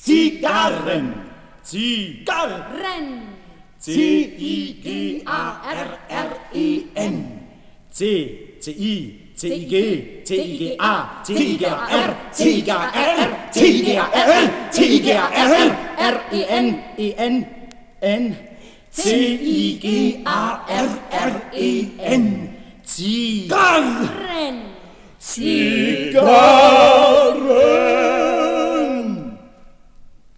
Zigarren. Zigarren. C-I-G-A-R-R-E-N. C-I-G-A, C-I-G-A-R, C-I-G-A-R, C-I-G-A-R, C-I-G-A-R-R-E-N, C-I-G-A-R-R-E-N, Zigarren. Zigarren. Zigarren.